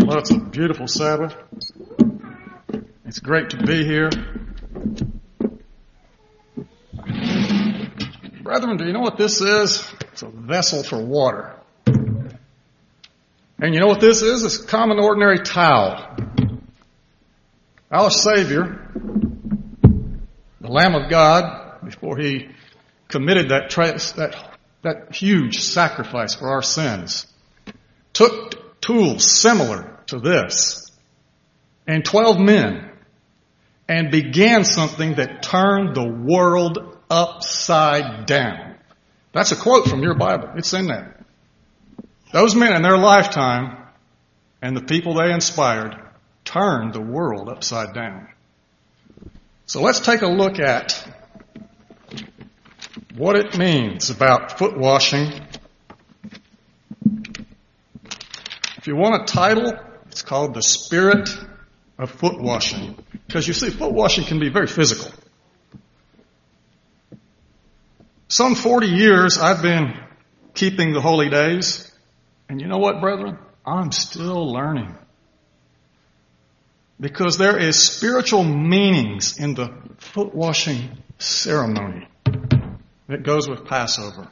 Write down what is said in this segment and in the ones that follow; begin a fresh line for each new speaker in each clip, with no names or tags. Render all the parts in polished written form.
Well, it's a beautiful Sabbath. It's great to be here. Brethren, do you know what this is? It's a vessel for water. And you know what this is? It's a common, ordinary towel. Our Savior, the Lamb of God, before He committed that huge sacrifice for our sins, took tools similar to this and 12 men and began something that turned the world upside down. That's a quote from your Bible. It's in there. Those men in their lifetime and the people they inspired turned the world upside down. So let's take a look at what it means about foot washing. If you want a title, it's called The Spirit of Foot Washing. Because you see, foot washing can be very physical. Some 40 years I've been keeping the holy days. And you know what, brethren? I'm still learning. Because there is spiritual meanings in the foot washing ceremony that goes with Passover.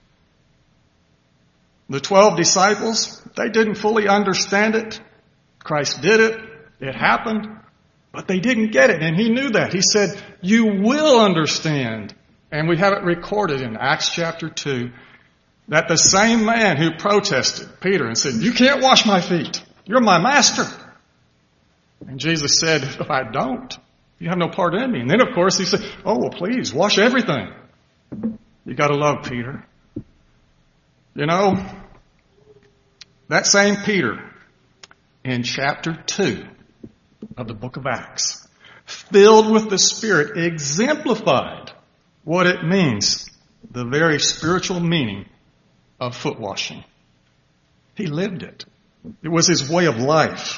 The 12 disciples, they didn't fully understand it. Christ did it. It happened. But they didn't get it. And He knew that. He said, you will understand. And we have it recorded in Acts chapter 2 that the same man who protested, Peter, and said, you can't wash my feet. You're my master. And Jesus said, if I don't, you have no part in me. And then, of course, He said, oh, well, please, wash everything. You got to love Peter. You know, that same Peter in chapter 2 of the book of Acts, filled with the Spirit, exemplified what it means, the very spiritual meaning of foot washing. He lived it. It was his way of life.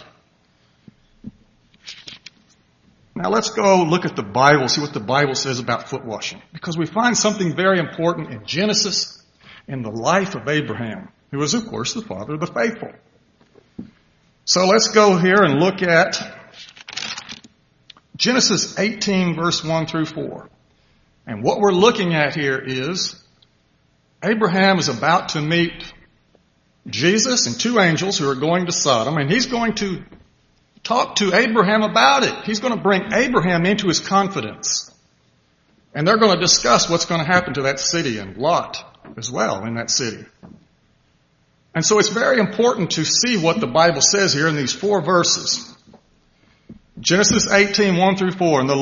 Now let's go look at the Bible, see what the Bible says about foot washing. Because we find something very important in Genesis, in the life of Abraham, who was, of course, the father of the faithful. So let's go here and look at Genesis 18, verse 1 through 4. And what we're looking at here is Abraham is about to meet Jesus and two angels who are going to Sodom, and he's going to talk to Abraham about it. He's going to bring Abraham into his confidence. And they're going to discuss what's going to happen to that city and Lot as well in that city. And so it's very important to see what the Bible says here in these 4 verses. Genesis 18, 1 through 4. And the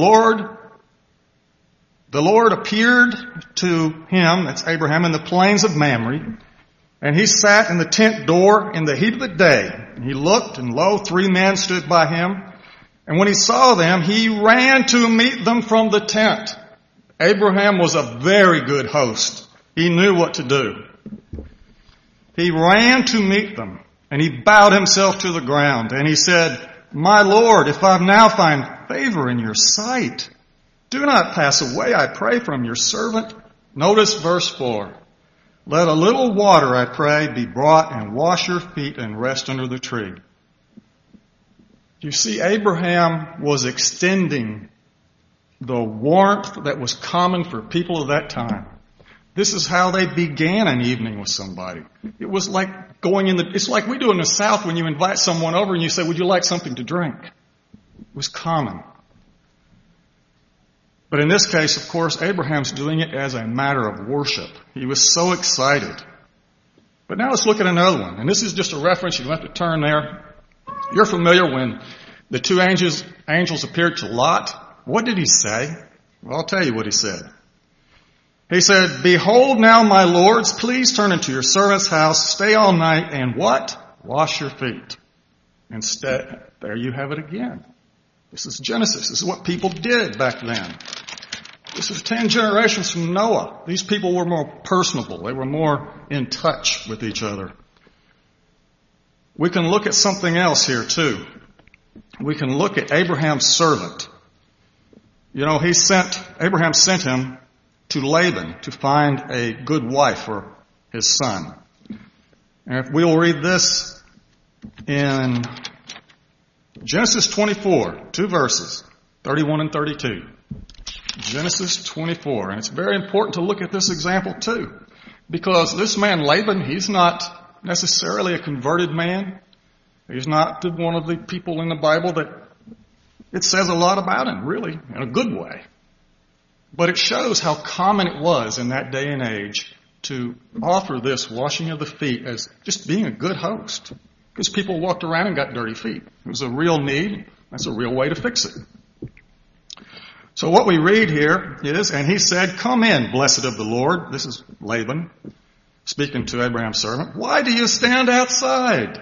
Lord appeared to him, that's Abraham, in the plains of Mamre. And he sat in the tent door in the heat of the day. And he looked, and lo, 3 men stood by him. And when he saw them, he ran to meet them from the tent. Abraham was a very good host. He knew what to do. He ran to meet them, and he bowed himself to the ground. And he said, my Lord, if I now find favor in your sight, do not pass away, I pray, from your servant. Notice verse 4. Let a little water, I pray, be brought and wash your feet and rest under the tree. You see, Abraham was extending the warmth that was common for people of that time. This is how they began an evening with somebody. It was like it's like we do in the South when you invite someone over and you say, would you like something to drink? It was common. But in this case, of course, Abraham's doing it as a matter of worship. He was so excited. But now let's look at another one. And this is just a reference. You don't have to turn there. You're familiar when the 2 angels appeared to Lot. What did he say? Well, I'll tell you what he said. He said, behold now, my lords, please turn into your servant's house, stay all night, and what? Wash your feet. Instead, there you have it again. This is Genesis. This is what people did back then. This is 10 generations from Noah. These people were more personable. They were more in touch with each other. We can look at something else here too. We can look at Abraham's servant. You know, Abraham sent him to Laban to find a good wife for his son. And if we'll read this in Genesis 24, 2 verses, 31 and 32. Genesis 24. And it's very important to look at this example too, because this man Laban, he's not necessarily a converted man. He's not one of the people in the Bible that it says a lot about him, really, in a good way. But it shows how common it was in that day and age to offer this washing of the feet as just being a good host. Because people walked around and got dirty feet. It was a real need. That's a real way to fix it. So what we read here is, and he said, "Come in, blessed of the Lord." This is Laban speaking to Abraham's servant. "Why do you stand outside?"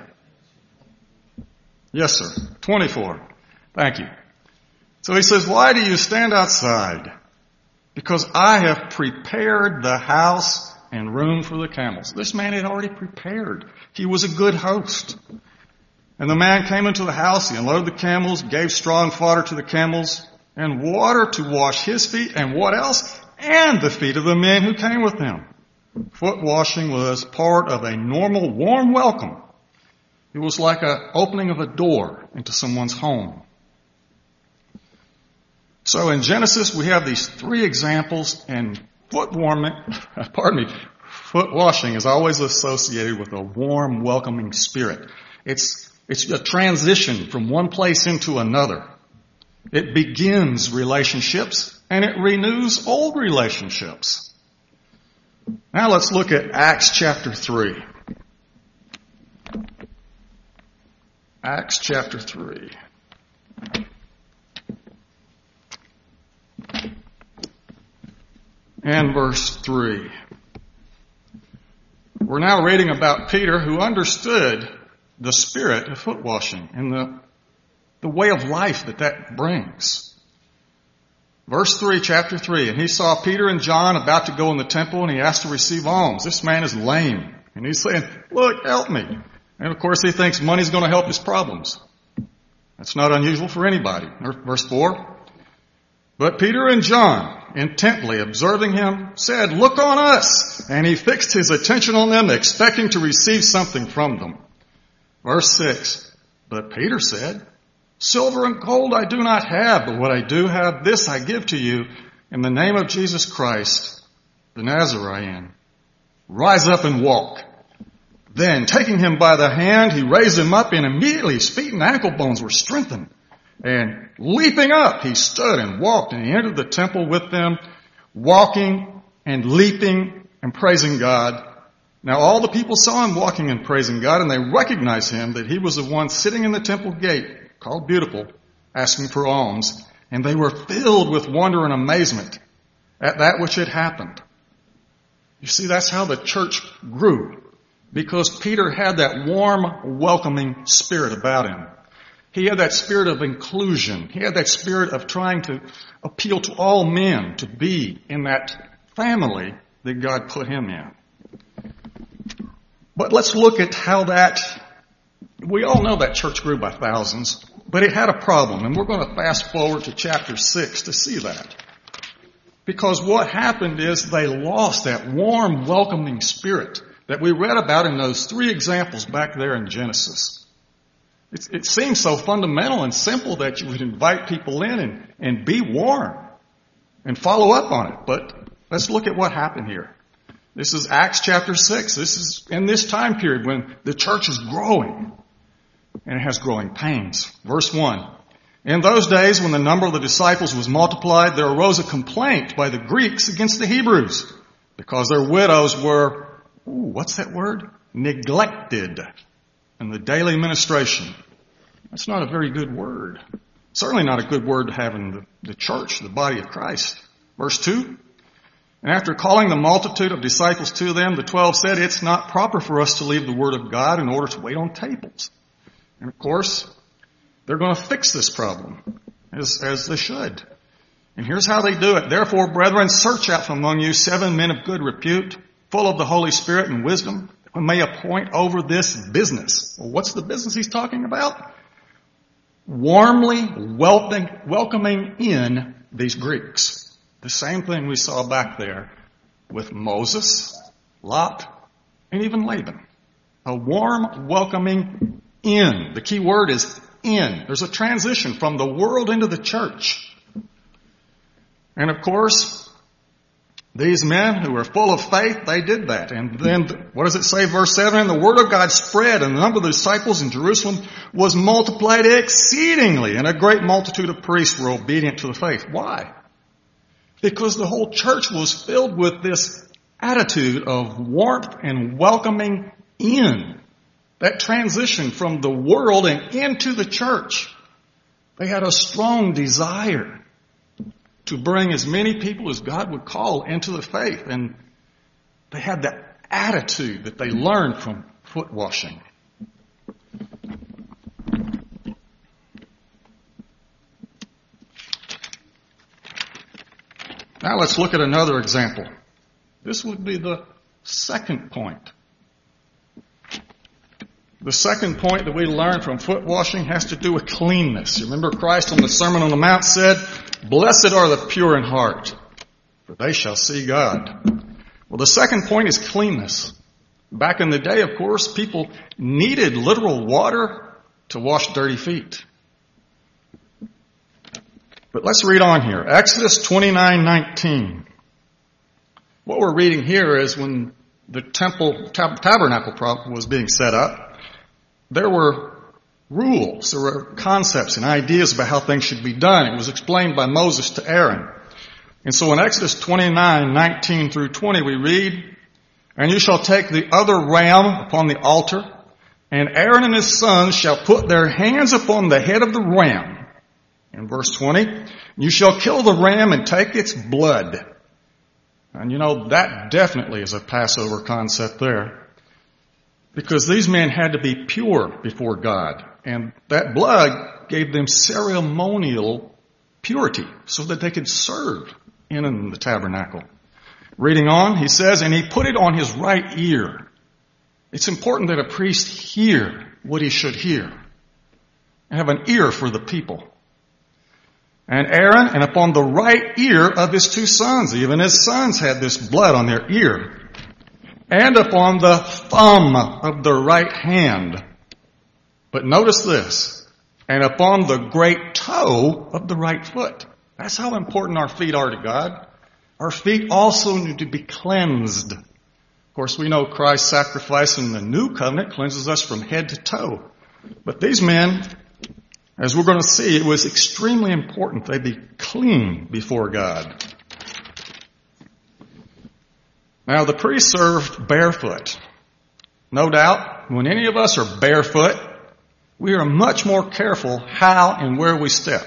Yes, sir. 24. Thank you. So he says, "Why do you stand outside?" "Because I have prepared the house and room for the camels." This man had already prepared. He was a good host. "And the man came into the house, he unloaded the camels, gave strong fodder to the camels, and water to wash his feet," and what else? "And the feet of the men who came with him." Foot washing was part of a normal warm welcome. It was like an opening of a door into someone's home. So in Genesis, we have these 3 examples, and foot washing is always associated with a warm, welcoming spirit. It's a transition from one place into another. It begins relationships, and it renews old relationships. Now let's look at Acts chapter 3. Acts chapter 3. And verse 3. We're now reading about Peter, who understood the spirit of foot washing and the way of life that brings. Verse 3, chapter 3. "And he saw Peter and John about to go in the temple, and he asked to receive alms." This man is lame. And he's saying, "Look, help me." And of course he thinks money's going to help his problems. That's not unusual for anybody. Verse 4. "But Peter and John, intently observing him, said, 'Look on us.' And he fixed his attention on them, expecting to receive something from them." Verse 6. "But Peter said, 'Silver and gold I do not have, but what I do have, this I give to you. In the name of Jesus Christ, the Nazarene, rise up and walk.' Then, taking him by the hand, he raised him up, and immediately his feet and ankle bones were strengthened. And leaping up, he stood and walked, and he entered the temple with them, walking and leaping and praising God. Now all the people saw him walking and praising God, and they recognized him that he was the one sitting in the temple gate, called Beautiful, asking for alms. And they were filled with wonder and amazement at that which had happened." You see, that's how the church grew, because Peter had that warm, welcoming spirit about him. He had that spirit of inclusion. He had that spirit of trying to appeal to all men to be in that family that God put him in. But let's look at how we all know that church grew by thousands, but it had a problem, and we're going to fast forward to chapter 6 to see that. Because what happened is they lost that warm, welcoming spirit that we read about in those 3 examples back there in Genesis. It seems so fundamental and simple that you would invite people in and be warm and follow up on it. But let's look at what happened here. This is Acts chapter 6. This is in this time period when the church is growing, and it has growing pains. Verse 1. "In those days when the number of the disciples was multiplied, there arose a complaint by the Greeks against the Hebrews, because their widows were," what's that word? "Neglected in the daily ministration." That's not a very good word. Certainly not a good word to have in the church, the body of Christ. Verse 2. "And after calling the multitude of disciples to them, the 12 said, 'It's not proper for us to leave the word of God in order to wait on tables.'" And of course, they're going to fix this problem, as they should. And here's how they do it. "Therefore, brethren, search out from among you 7 men of good repute, full of the Holy Spirit and wisdom, we may appoint over this business." Well, what's the business he's talking about? Warmly welcoming in these Greeks. The same thing we saw back there with Moses, Lot, and even Laban. A warm welcoming in. The key word is in. There's a transition from the world into the church. And of course, these men who were full of faith, they did that. And then, what does it say, verse 7? And the word of God spread, and the number of the disciples in Jerusalem was multiplied exceedingly, and a great multitude of priests were obedient to the faith. Why? Because the whole church was filled with this attitude of warmth and welcoming in. That transition from the world and into the church. They had a strong desire to bring as many people as God would call into the faith. And they had that attitude that they learned from foot washing. Now let's look at another example. This would be the second point. The second point that we learn from foot washing has to do with cleanness. Remember Christ on the Sermon on the Mount said, "Blessed are the pure in heart, for they shall see God." Well, the second point is cleanness. Back in the day, of course, people needed literal water to wash dirty feet. But let's read on here. Exodus 29:19. What we're reading here is when the tabernacle was being set up, there were rules, there were concepts and ideas about how things should be done. It was explained by Moses to Aaron. And so in Exodus 29:19 through 20 we read, "And you shall take the other ram upon the altar, and Aaron and his sons shall put their hands upon the head of the ram." In verse 20, "You shall kill the ram and take its blood." And you know, that definitely is a Passover concept there. Because these men had to be pure before God. And that blood gave them ceremonial purity so that they could serve in the tabernacle. Reading on, he says, "And he put it on his right ear." It's important that a priest hear what he should hear. And have an ear for the people. "And Aaron, and upon the right ear of his two sons." Even his sons had this blood on their ear. "And upon the thumb of the right hand." But notice this. "And upon the great toe of the right foot." That's how important our feet are to God. Our feet also need to be cleansed. Of course, we know Christ's sacrifice in the new covenant cleanses us from head to toe. But these men, as we're going to see, it was extremely important they be clean before God. Now, the priest served barefoot. No doubt, when any of us are barefoot, we are much more careful how and where we step.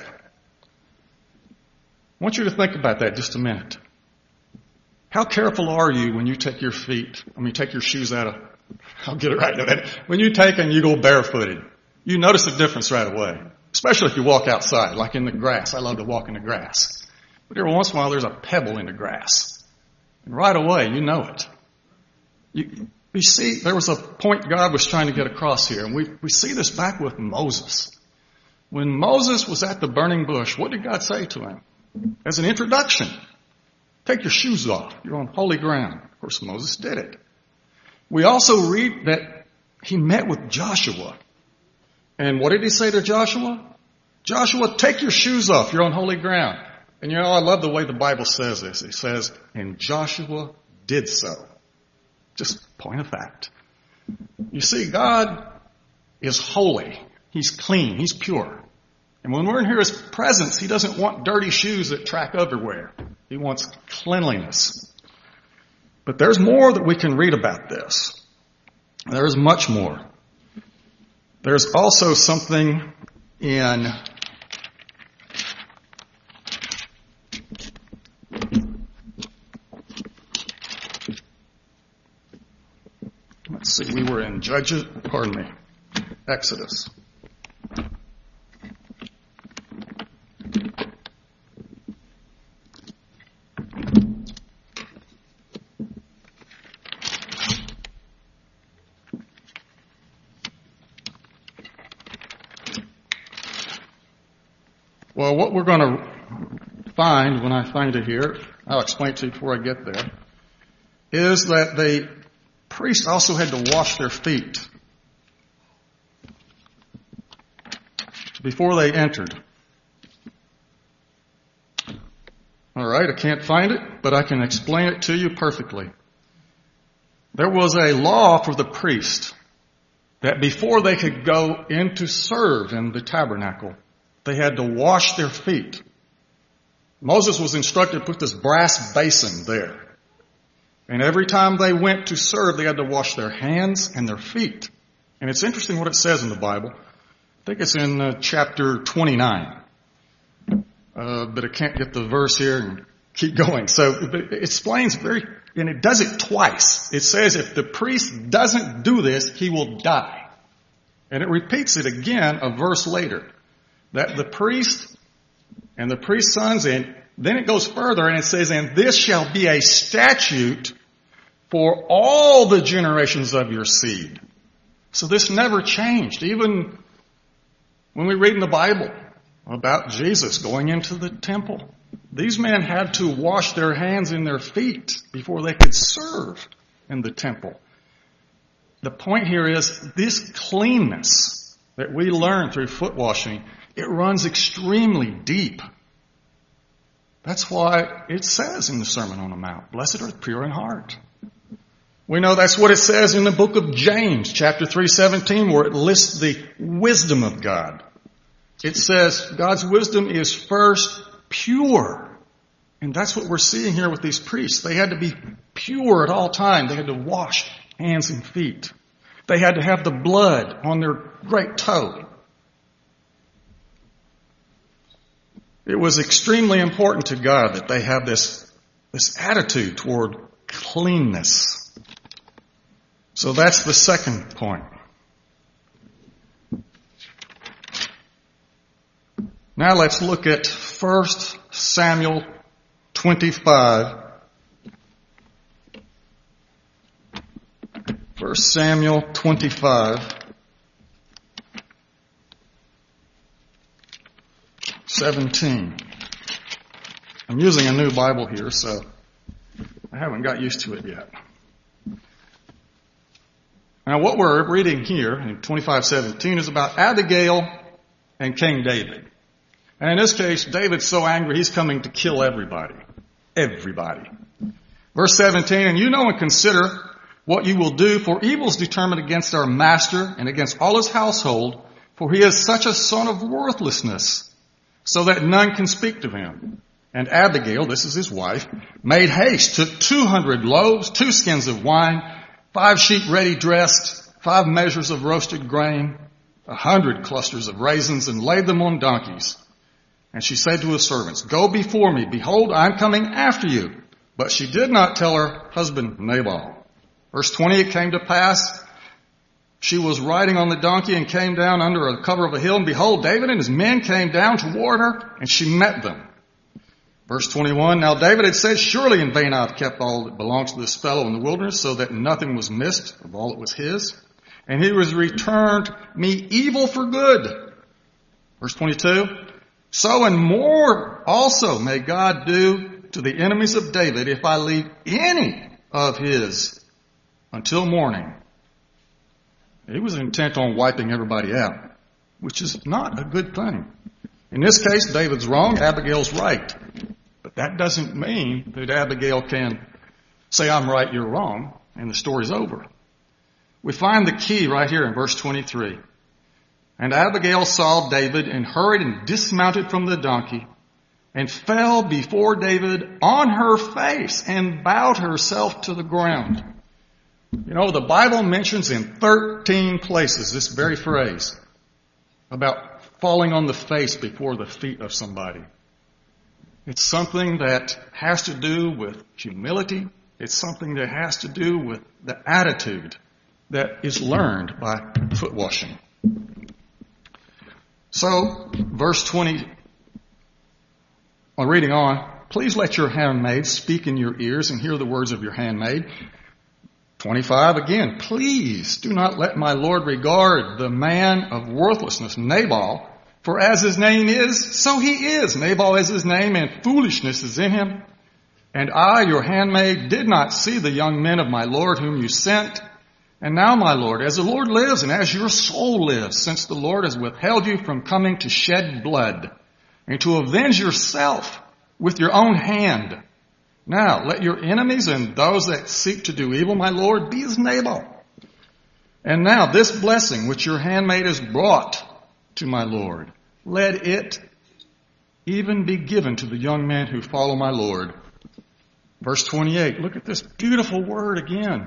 I want you to think about that just a minute. How careful are you when you take your shoes out of, I'll get it right in a minute. When you take and you go barefooted, you notice the difference right away. Especially if you walk outside, like in the grass. I love to walk in the grass. But every once in a while there's a pebble in the grass. And right away, you know it. You see, there was a point God was trying to get across here. And we see this back with Moses. When Moses was at the burning bush, what did God say to him? As an introduction, take your shoes off. You're on holy ground. Of course, Moses did it. We also read that he met with Joshua. And what did he say to Joshua? "Joshua, take your shoes off. You're on holy ground." And you know, I love the way the Bible says this. It says, "And Joshua did so." Just point of fact. You see, God is holy. He's clean. He's pure. And when we're in His presence, He doesn't want dirty shoes that track everywhere. He wants cleanliness. But there's more that we can read about this. There's much more. There's also something in we were in Exodus. Well, what we're going to find when I find it here, I'll explain it to you before I get there, is that the priests also had to wash their feet. before they entered. All right, I can't find it, but I can explain it to you perfectly. There was a law for the priest that before they could go in to serve in the tabernacle, they had to wash their feet. Moses was instructed to put this brass basin there. And every time they went to serve, they had to wash their hands and their feet. And it's interesting what it says in the Bible. I think it's in chapter 29. But I can't get the verse here and keep going. So it explains and it does it twice. It says if the priest doesn't do this, he will die. And it repeats it again a verse later. That the priest and the priest's sons, and then it goes further and it says, and this shall be a statute for all the generations of your seed. So this never changed. Even when we read in the Bible about Jesus going into the temple, these men had to wash their hands and their feet before they could serve in the temple. The point here is this cleanness that we learn through foot washing, it runs extremely deep. That's why it says in the Sermon on the Mount, blessed are the pure in heart. We know that's what it says in the book of James, chapter 3:17, where it lists the wisdom of God. It says God's wisdom is first pure. And that's what we're seeing here with these priests. They had to be pure at all times. They had to wash hands and feet. They had to have the blood on their great toe. It was extremely important to God that they have this attitude toward cleanness. So that's the second point. Now let's look at 1 Samuel 25. 1 Samuel 25. 17. I'm using a new Bible here, so I haven't got used to it yet. Now what we're reading here in 25:17 is about Abigail and King David. And in this case, David's so angry, he's coming to kill everybody. Everybody. Verse 17, and you know and consider what you will do, for evil is determined against our master and against all his household, for he is such a son of worthlessness, so that none can speak to him. And Abigail, this is his wife, made haste, took 200 loaves, 2 skins of wine, 5 sheep ready dressed, 5 measures of roasted grain, 100 clusters of raisins, and laid them on donkeys. And she said to his servants, go before me. Behold, I'm coming after you. But she did not tell her husband Nabal. Verse 20, it came to pass, she was riding on the donkey and came down under a cover of a hill. And behold, David and his men came down toward her, and she met them. Verse 21, now David had said, surely in vain I have kept all that belongs to this fellow in the wilderness, so that nothing was missed of all that was his. And he was returned me evil for good. Verse 22, so and more also may God do to the enemies of David if I leave any of his until morning. He was intent on wiping everybody out, which is not a good thing. In this case, David's wrong, Abigail's right. But that doesn't mean that Abigail can say, I'm right, you're wrong, and the story's over. We find the key right here in verse 23. And Abigail saw David and hurried and dismounted from the donkey and fell before David on her face and bowed herself to the ground. You know, the Bible mentions in 13 places this very phrase about falling on the face before the feet of somebody. It's something that has to do with humility. It's something that has to do with the attitude that is learned by foot washing. So, verse 20, reading on, please let your handmaid speak in your ears and hear the words of your handmaid. 25 again, please do not let my Lord regard the man of worthlessness, Nabal, for as his name is, so he is. Nabal is his name, and foolishness is in him. And I, your handmaid, did not see the young men of my Lord whom you sent. And now, my Lord, as the Lord lives and as your soul lives, since the Lord has withheld you from coming to shed blood and to avenge yourself with your own hand, now let your enemies and those that seek to do evil, my Lord, be as Nabal. And now this blessing which your handmaid has brought to my Lord, let it even be given to the young men who follow my Lord. Verse 28, look at this beautiful word again.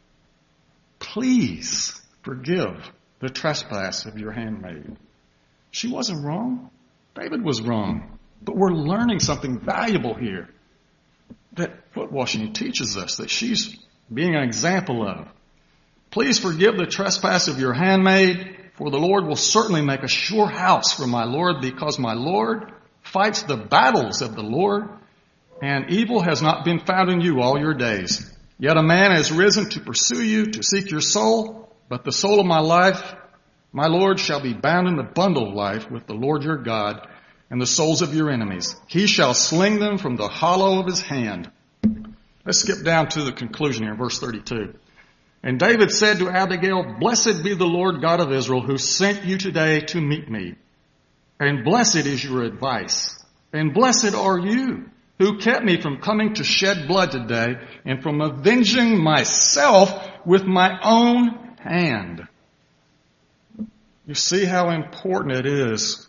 Please forgive the trespass of your handmaid. She wasn't wrong. David was wrong. But we're learning something valuable here that foot washing teaches us, that she's being an example of. Please forgive the trespass of your handmaid, for the Lord will certainly make a sure house for my Lord, because my Lord fights the battles of the Lord, and evil has not been found in you all your days. Yet a man has risen to pursue you, to seek your soul, but the soul of my life, my Lord, shall be bound in the bundle of life with the Lord your God and the souls of your enemies. He shall sling them from the hollow of his hand. Let's skip down to the conclusion here, verse 32. And David said to Abigail, Blessed be the Lord God of Israel, who sent you today to meet me. And blessed is your advice. And blessed are you, who kept me from coming to shed blood today and from avenging myself with my own hand. You see how important it is,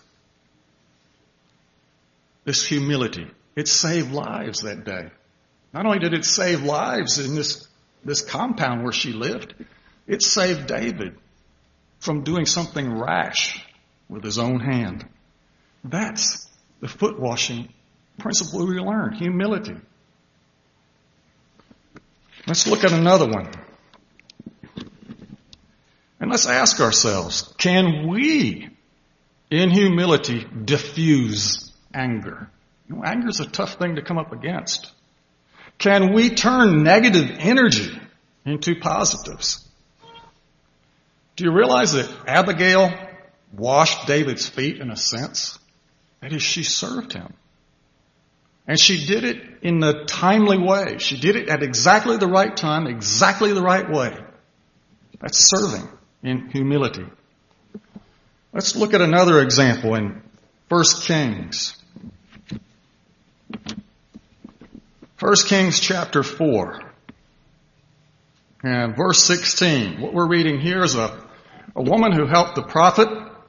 this humility. It saved lives that day. Not only did it save lives in this compound where she lived, it saved David from doing something rash with his own hand. That's the foot washing principle we learned, humility. Let's look at another one. And let's ask ourselves, can we, in humility, diffuse anger? You know, anger is a tough thing to come up against. Can we turn negative energy into positives? Do you realize that Abigail washed David's feet in a sense? That is, she served him. And she did it in a timely way. She did it at exactly the right time, exactly the right way. That's serving in humility. Let's look at another example in 1 Kings. 1 Kings chapter 4. And verse 16. What we're reading here is a woman who helped the prophet.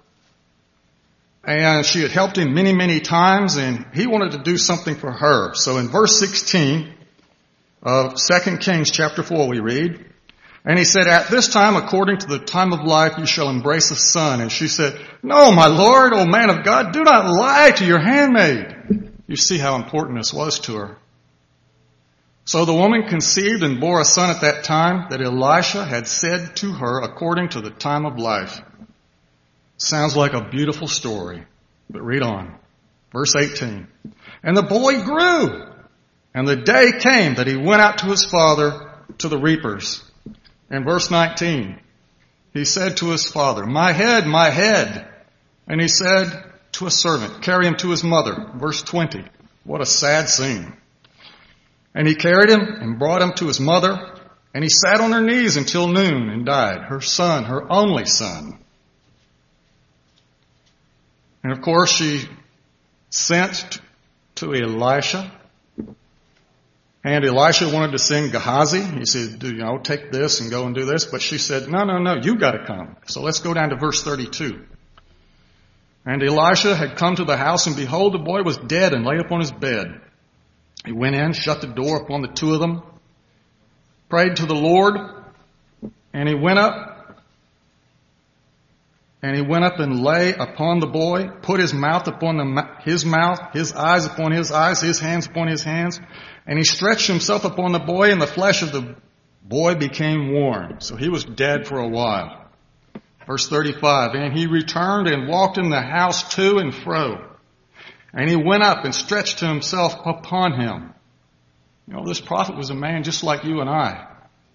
And she had helped him many, many times, and he wanted to do something for her. So in verse 16 of 2 Kings chapter 4 we read, and he said, At this time, according to the time of life, you shall embrace a son. And she said, No, my Lord, O man of God, do not lie to your handmaid. You see how important this was to her. So the woman conceived and bore a son at that time that Elisha had said to her according to the time of life. Sounds like a beautiful story, but read on. Verse 18. And the boy grew, and the day came that he went out to his father to the reapers. And verse 19. He said to his father, My head, my head. And he said to a servant, Carry him to his mother. Verse 20. What a sad scene. And he carried him and brought him to his mother, and he sat on her knees until noon and died, her son, her only son. And of course, she sent to Elisha. And Elisha wanted to send Gehazi. He said, take this and go and do this. But she said, no, you got to come. So let's go down to verse 32. And Elisha had come to the house, and behold, the boy was dead and lay upon his bed. He went in, shut the door upon the two of them, prayed to the Lord, and he went up. And he went up and lay upon the boy, put his mouth upon his mouth, his eyes upon his eyes, his hands upon his hands. And he stretched himself upon the boy, and the flesh of the boy became warm. So he was dead for a while. Verse 35, and he returned and walked in the house to and fro. And he went up and stretched himself upon him. This prophet was a man just like you and I.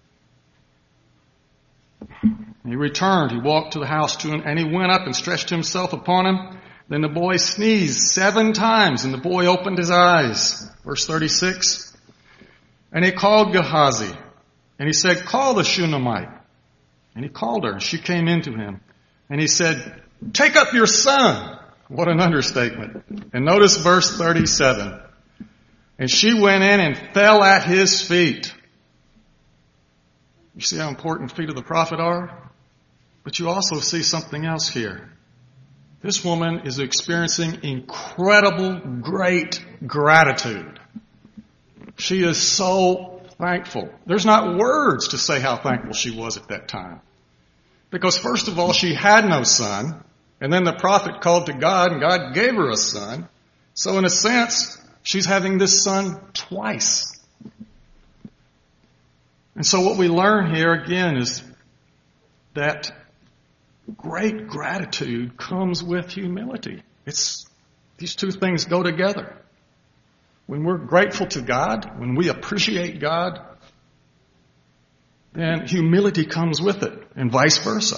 He returned, he walked to the house to him, and he went up and stretched himself upon him. Then the boy sneezed 7 times, and the boy opened his eyes. Verse 36. And he called Gehazi, and he said, Call the Shunammite. And he called her, and she came into him. And he said, "Take up your son." What an understatement. And notice verse 37. And she went in and fell at his feet. You see how important feet of the prophet are? But you also see something else here. This woman is experiencing incredible, great gratitude. She is so thankful. There's not words to say how thankful she was at that time. Because first of all, she had no son. And then the prophet called to God, and God gave her a son. So in a sense, she's having this son twice. And so what we learn here again is that great gratitude comes with humility. These two things go together. When we're grateful to God, when we appreciate God, then humility comes with it, and vice versa.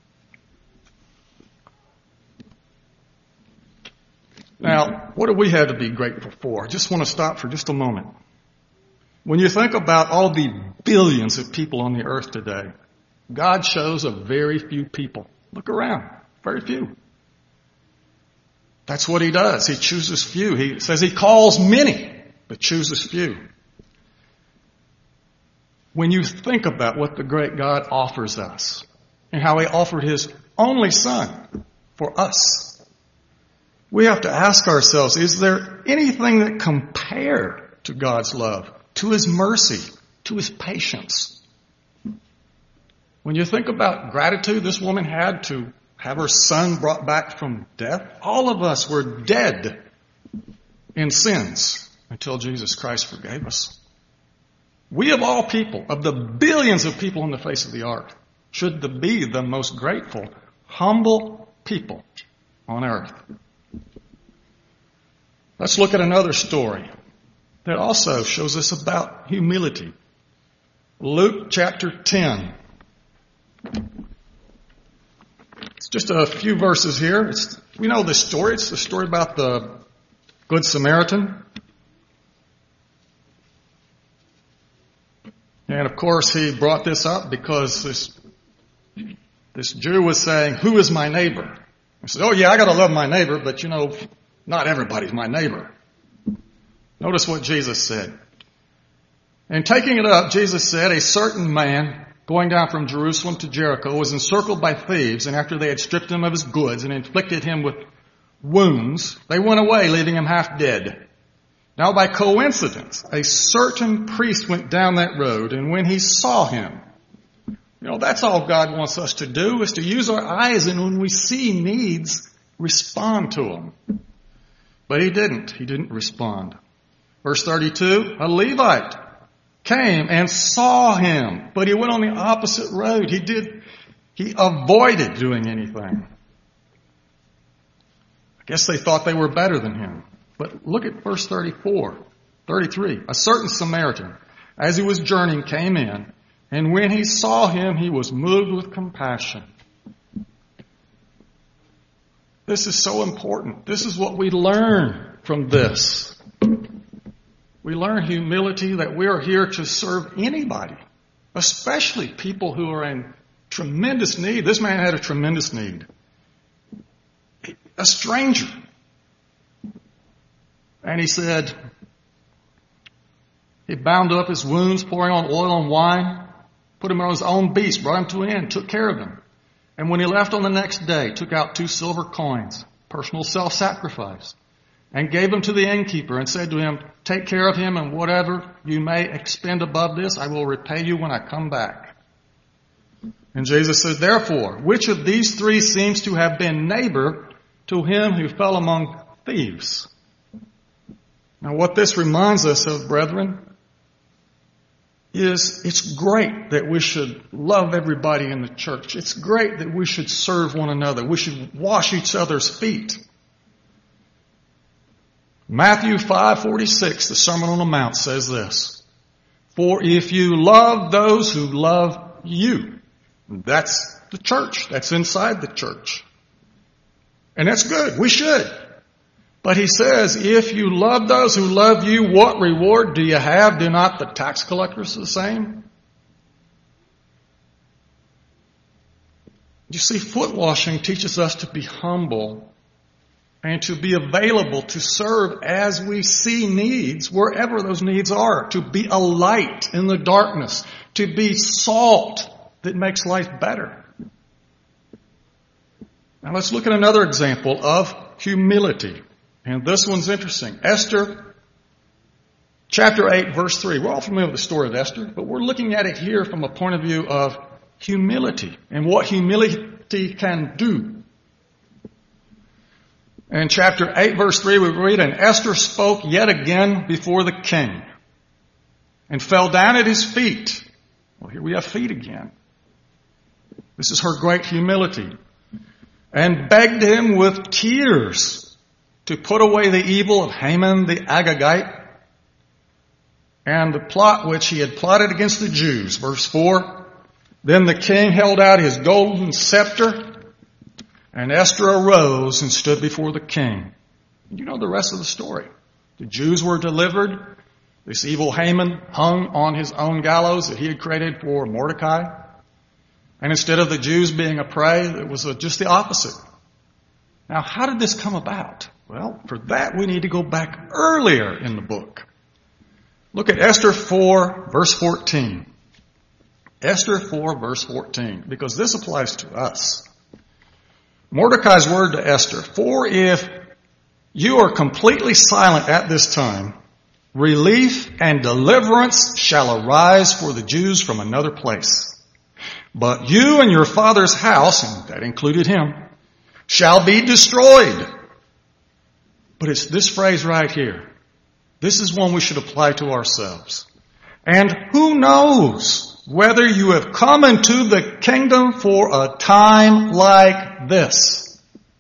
Now, what do we have to be grateful for? I just want to stop for just a moment. When you think about all the billions of people on the earth today, God shows a very few people. Look around. Very few. That's what he does. He chooses few. He says he calls many, but chooses few. When you think about what the great God offers us and how he offered his only son for us, we have to ask ourselves, is there anything that compared to God's love, to his mercy, to his patience? When you think about gratitude this woman had to have her son brought back from death, all of us were dead in sins until Jesus Christ forgave us. We of all people, of the billions of people on the face of the earth, should be the most grateful, humble people on earth. Let's look at another story that also shows us about humility. Luke chapter 10. It's just a few verses here. We know this story. It's the story about the Good Samaritan. And of course he brought this up because this Jew was saying, "Who is my neighbor?" He said, "Oh yeah, I gotta love my neighbor, but not everybody's my neighbor." Notice what Jesus said. And taking it up, Jesus said, "A certain man going down from Jerusalem to Jericho was encircled by thieves, and after they had stripped him of his goods and inflicted him with wounds, they went away, leaving him half dead. Now by coincidence, a certain priest went down that road, and when he saw him," that's all God wants us to do, is to use our eyes, and when we see needs, respond to them. But he didn't. He didn't respond. Verse 32, a Levite came and saw him, but he went on the opposite road. He avoided doing anything. I guess they thought they were better than him. But look at verse 33. A certain Samaritan, as he was journeying, came in, and when he saw him, he was moved with compassion. This is so important. This is what we learn from this. We learn humility, that we are here to serve anybody, especially people who are in tremendous need. This man had a tremendous need. A stranger. And he said, he bound up his wounds, pouring on oil and wine, put him on his own beast, brought him to an inn, took care of him. And when he left on the next day, took out 2 silver coins, personal self-sacrifice, and gave them to the innkeeper and said to him, "Take care of him, and whatever you may expend above this, I will repay you when I come back." And Jesus said, "Therefore, which of these 3 seems to have been neighbor to him who fell among thieves?" Now what this reminds us of, brethren, is it's great that we should love everybody in the church. It's great that we should serve one another. We should wash each other's feet. Matthew 5:46, the Sermon on the Mount, says this: "For if you love those who love you," that's the church. That's inside the church. And that's good. We should. But he says, if you love those who love you, what reward do you have? Do not the tax collectors the same? You see, foot washing teaches us to be humble and to be available to serve as we see needs, wherever those needs are, to be a light in the darkness, to be salt that makes life better. Now let's look at another example of humility. And this one's interesting. Esther, chapter 8, verse 3. We're all familiar with the story of Esther, but we're looking at it here from a point of view of humility and what humility can do. In chapter 8, verse 3, we read, "And Esther spoke yet again before the king and fell down at his feet." Well, here we have feet again. This is her great humility. "And begged him with tears to put away the evil of Haman the Agagite and the plot which he had plotted against the Jews." Verse 4, "Then the king held out his golden scepter, and Esther arose and stood before the king." You know the rest of the story. The Jews were delivered. This evil Haman hung on his own gallows that he had created for Mordecai. And instead of the Jews being a prey, it was just the opposite. Now, how did this come about? Well, for that we need to go back earlier in the book. Look at Esther 4, verse 14. Esther 4, verse 14, because this applies to us. Mordecai's word to Esther, "For if you are completely silent at this time, relief and deliverance shall arise for the Jews from another place. But you and your father's house," and that included him, "shall be destroyed." But it's this phrase right here. This is one we should apply to ourselves. "And who knows whether you have come into the kingdom for a time like this?"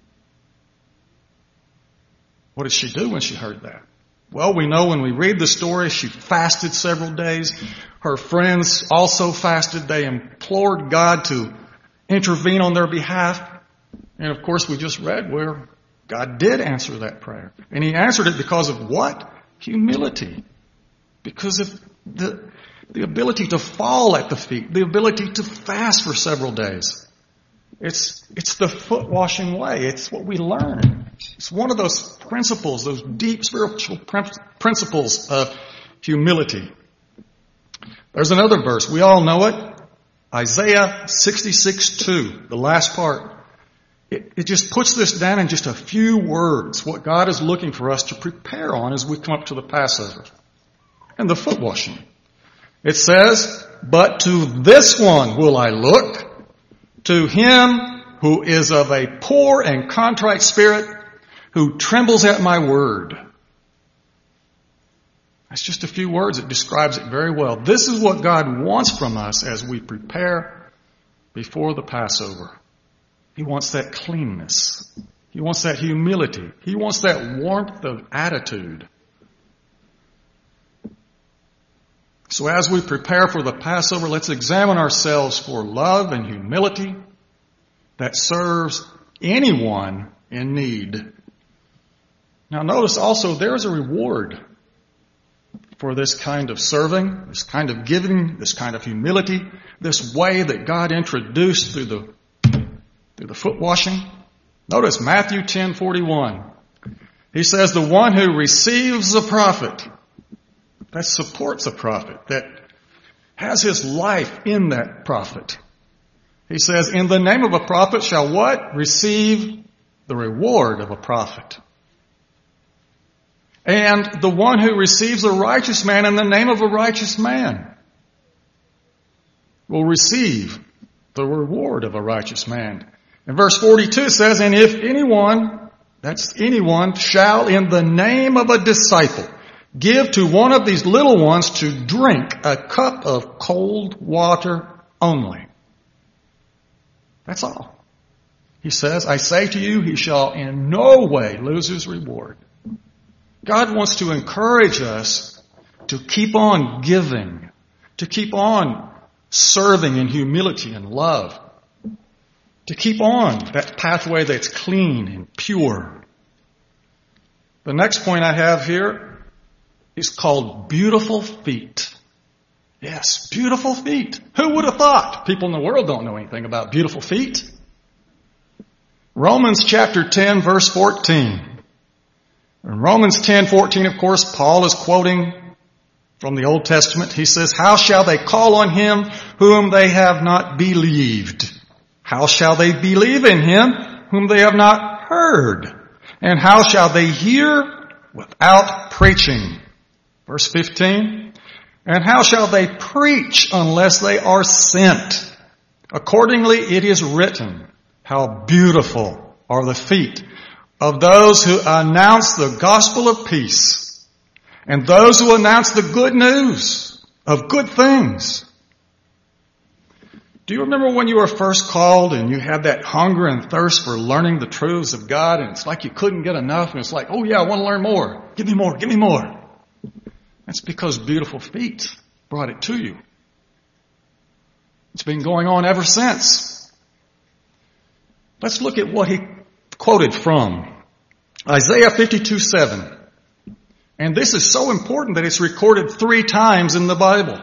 What did she do when she heard that? Well, we know when we read the story, she fasted several days. Her friends also fasted. They implored God to intervene on their behalf. And of course, we just read where God did answer that prayer. And he answered it because of what? Humility. Because of the ability to fall at the feet, the ability to fast for several days. It's the foot washing way. It's what we learn. It's one of those principles, those deep spiritual principles of humility. There's another verse. We all know it. Isaiah 66:2, the last part. It just puts this down in just a few words, what God is looking for us to prepare on as we come up to the Passover and the foot washing. It says, "But to this one will I look, to him who is of a poor and contrite spirit, who trembles at my word." That's just a few words. It describes it very well. This is what God wants from us as we prepare before the Passover. He wants that cleanness. He wants that humility. He wants that warmth of attitude. So as we prepare for the Passover, let's examine ourselves for love and humility that serves anyone in need. Now notice also there is a reward for this kind of serving, this kind of giving, this kind of humility, this way that God introduced through the foot washing. Notice Matthew 10:41. He says, "The one who receives a prophet," that supports a prophet, that has his life in that prophet. He says, "In the name of a prophet shall" what? "Receive the reward of a prophet. And the one who receives a righteous man in the name of a righteous man will receive the reward of a righteous man." And verse 42 says, "And if anyone," that's anyone, "shall in the name of a disciple give to one of these little ones to drink a cup of cold water only." That's all. He says, "I say to you, he shall in no way lose his reward." God wants to encourage us to keep on giving, to keep on serving in humility and love, to keep on that pathway that's clean and pure. The next point I have here is called beautiful feet. Yes, beautiful feet. Who would have thought? People in the world don't know anything about beautiful feet. Romans chapter 10, verse 14. In Romans 10:14, of course, Paul is quoting from the Old Testament. He says, how shall they call on him whom they have not believed? How shall they believe in him whom they have not heard? And how shall they hear without preaching? Verse 15, and how shall they preach unless they are sent? Accordingly, it is written, how beautiful are the feet of those who announce the gospel of peace, and those who announce the good news of good things. Do you remember when you were first called and you had that hunger and thirst for learning the truths of God, and it's like you couldn't get enough, and it's like, oh yeah, I want to learn more. Give me more, give me more. That's because beautiful feet brought it to you. It's been going on ever since. Let's look at what he quoted from Isaiah 52:7. And this is so important that it's recorded 3 times in the Bible.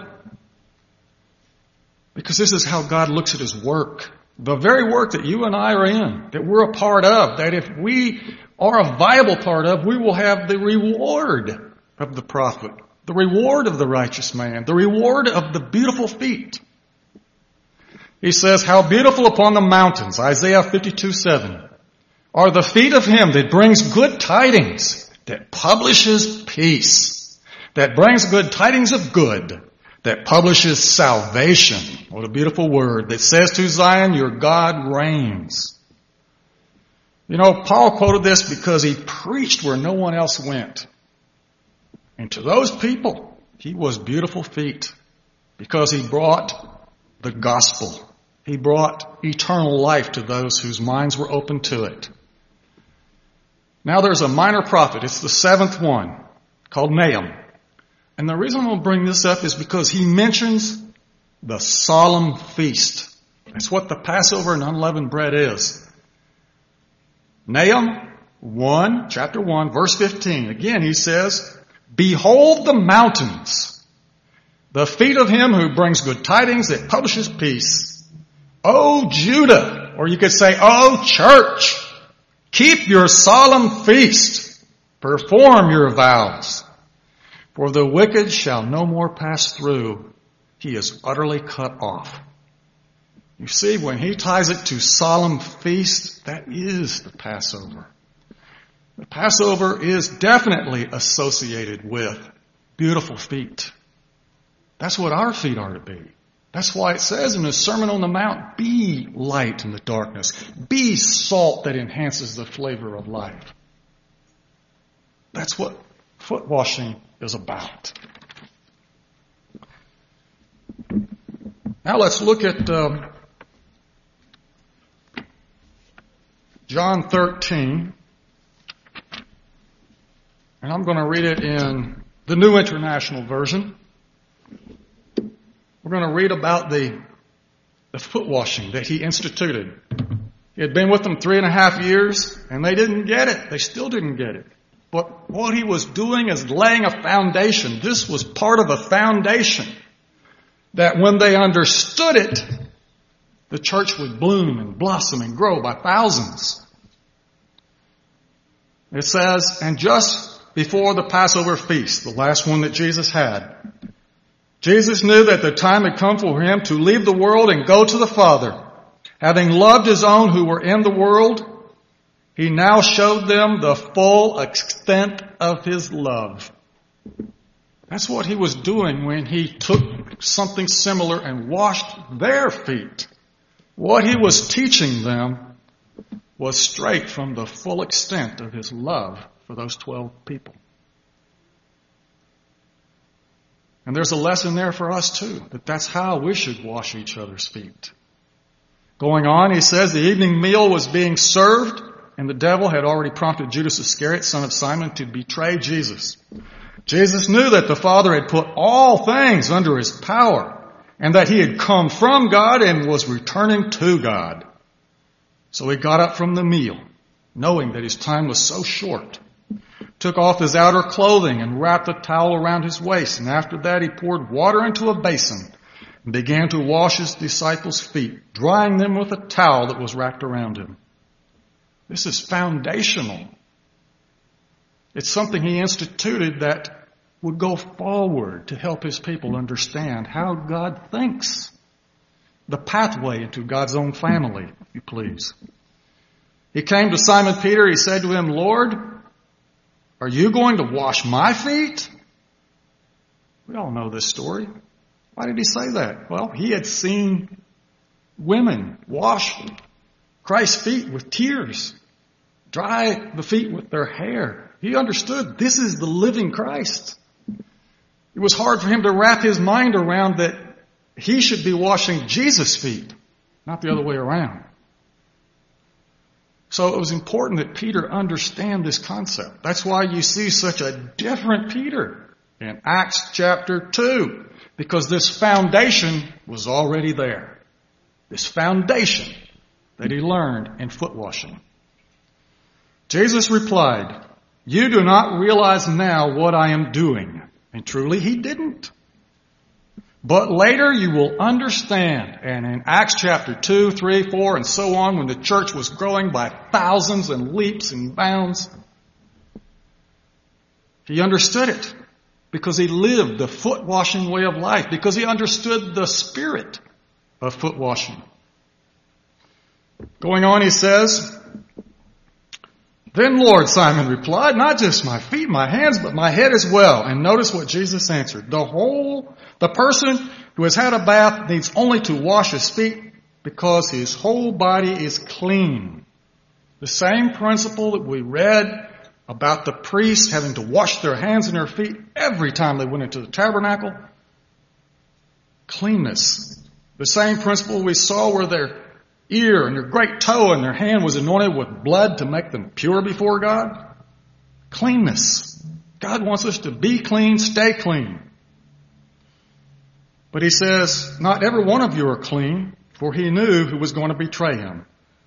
Because this is how God looks at his work. The very work that you and I are in, that we're a part of, that if we are a viable part of, we will have the reward of the prophet, the reward of the righteous man, the reward of the beautiful feet. He says, how beautiful upon the mountains, Isaiah 52:7. are the feet of him that brings good tidings, that publishes peace, that brings good tidings of good, that publishes salvation. What a beautiful word. That says to Zion, your God reigns. You know, Paul quoted this because he preached where no one else went. And to those people, he was beautiful feet because he brought the gospel. He brought eternal life to those whose minds were open to it. Now there's a minor prophet. It's the 7th one, called Nahum. And the reason I'm going to bring this up is because he mentions the solemn feast. That's what the Passover and unleavened bread is. Nahum 1, chapter 1, verse 15. Again, he says, behold the mountains, the feet of him who brings good tidings that publishes peace. O Judah, or you could say, O church, keep your solemn feast, perform your vows. For the wicked shall no more pass through. He is utterly cut off. You see, when he ties it to solemn feast, that is the Passover. The Passover is definitely associated with beautiful feet. That's what our feet are to be. That's why it says in the Sermon on the Mount, be light in the darkness. Be salt that enhances the flavor of life. That's what foot washing is about. Now let's look at John 13. And I'm going to read it in the New International Version. We're going to read about the foot washing that he instituted. He had been with them 3.5 years, and they didn't get it. They still didn't get it. But what he was doing is laying a foundation. This was part of a foundation that when they understood it, the church would bloom and blossom and grow by thousands. It says, and just before the Passover feast, the last one that Jesus had, Jesus knew that the time had come for him to leave the world and go to the Father. Having loved his own who were in the world, he now showed them the full extent of his love. That's what he was doing when he took something similar and washed their feet. What he was teaching them was straight from the full extent of his love for those 12 people. And there's a lesson there for us too, that that's how we should wash each other's feet. Going on, he says the evening meal was being served, and the devil had already prompted Judas Iscariot, son of Simon, to betray Jesus. Jesus knew that the Father had put all things under his power, and that he had come from God and was returning to God. So he got up from the meal, knowing that his time was so short, took off his outer clothing and wrapped a towel around his waist, and after that he poured water into a basin and began to wash his disciples' feet, drying them with a towel that was wrapped around him. This is foundational. It's something he instituted that would go forward to help his people understand how God thinks. The pathway into God's own family, if you please. He came to Simon Peter. He said to him, Lord, are you going to wash my feet? We all know this story. Why did he say that? Well, he had seen women wash Christ's feet with tears, dry the feet with their hair. He understood this is the living Christ. It was hard for him to wrap his mind around that he should be washing Jesus' feet, not the other way around. So it was important that Peter understand this concept. That's why you see such a different Peter in Acts chapter 2, because this foundation was already there. This foundation that he learned in foot washing. Jesus replied, you do not realize now what I am doing. And truly he didn't. But later you will understand. And in Acts chapter 2, 3, 4, and so on, when the church was growing by thousands and leaps and bounds, he understood it because he lived the foot washing way of life, because he understood the spirit of foot washing. Going on, he says, then Lord, Simon replied, not just my feet, my hands, but my head as well. And notice what Jesus answered. The person who has had a bath needs only to wash his feet because his whole body is clean. The same principle that we read about the priests having to wash their hands and their feet every time they went into the tabernacle. Cleanness. The same principle we saw where their ear and their great toe and their hand was anointed with blood to make them pure before God. Cleanness. God wants us to be clean, stay clean. But he says, not every one of you are clean, for he knew who was going to betray him.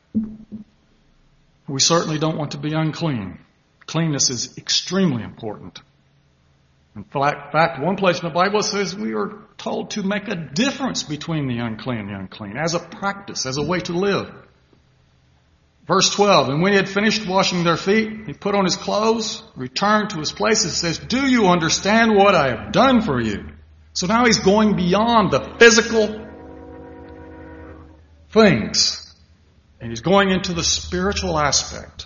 We certainly don't want to be unclean. Cleanness is extremely important. In fact, one place in the Bible says we are told to make a difference between the unclean and the unclean, as a practice, as a way to live. Verse 12, and when he had finished washing their feet, he put on his clothes, returned to his place, and says, do you understand what I have done for you? So now he's going beyond the physical things, and he's going into the spiritual aspect.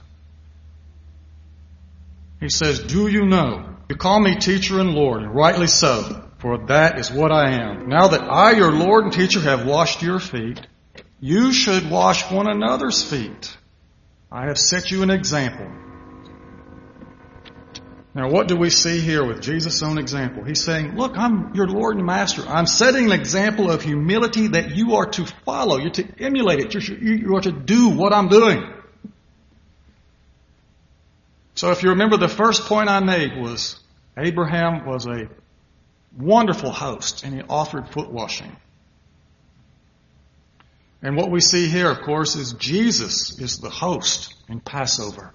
He says, do you know? You call me teacher and Lord, and rightly so, for that is what I am. Now that I, your Lord and teacher, have washed your feet, you should wash one another's feet. I have set you an example. Now what do we see here with Jesus' own example? He's saying, look, I'm your Lord and Master. I'm setting an example of humility that you are to follow. You're to emulate it. You are to do what I'm doing. So if you remember, the first point I made was Abraham was a wonderful host and he offered foot washing. And what we see here, of course, is Jesus is the host in Passover.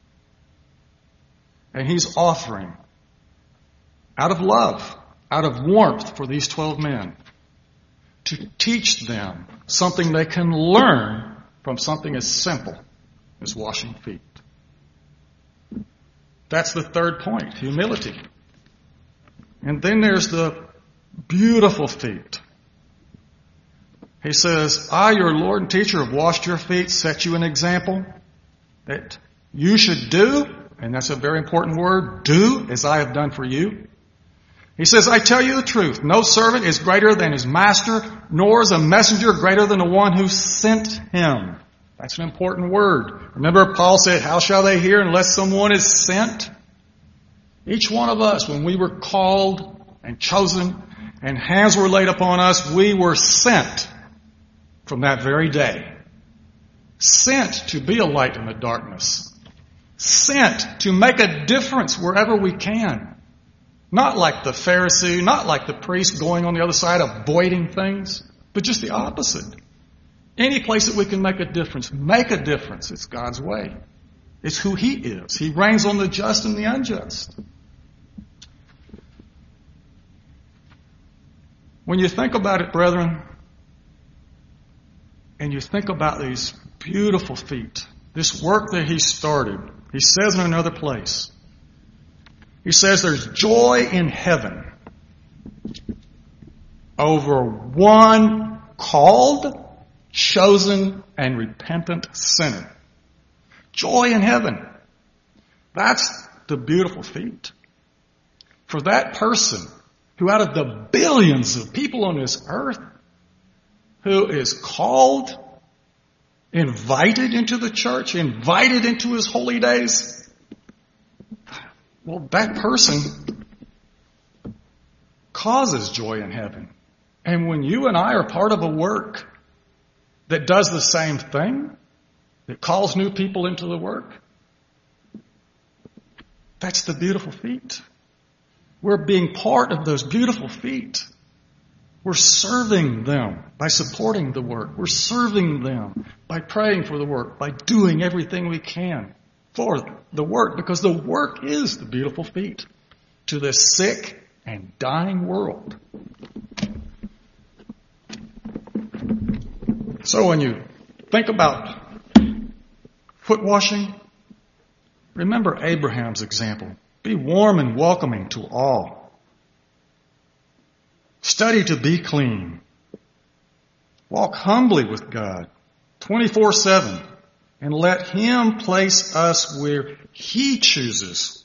And he's offering out of love, out of warmth for these 12 men to teach them something they can learn from something as simple as washing feet. That's the third point, humility. And then there's the beautiful feet. He says, I, your Lord and teacher, have washed your feet, set you an example that you should do, and that's a very important word, do as I have done for you. He says, I tell you the truth, no servant is greater than his master, nor is a messenger greater than the one who sent him. That's an important word. Remember, Paul said, how shall they hear unless someone is sent? Each one of us, when we were called and chosen and hands were laid upon us, we were sent from that very day. Sent to be a light in the darkness. Sent to make a difference wherever we can. Not like the Pharisee, not like the priest going on the other side avoiding things, but just the opposite. Any place that we can make a difference, make a difference. It's God's way. It's who He is. He reigns on the just and the unjust. When you think about it, brethren, and you think about these beautiful feet this work that he started, he says in another place, he says there's joy in heaven over one called, chosen, and repentant sinner. Joy in heaven. That's the beautiful feat. For that person who out of the billions of people on this earth, who is called, invited into the church, invited into his holy days, well, that person causes joy in heaven. And when you and I are part of a work that does the same thing, that calls new people into the work, that's the beautiful feat. We're being part of those beautiful feet. We're serving them by supporting the work. We're serving them by praying for the work, by doing everything we can for the work, because the work is the beautiful feat to this sick and dying world. So when you think about foot washing, remember Abraham's example. Be warm and welcoming to all. Study to be clean. Walk humbly with God 24/7 and let Him place us where He chooses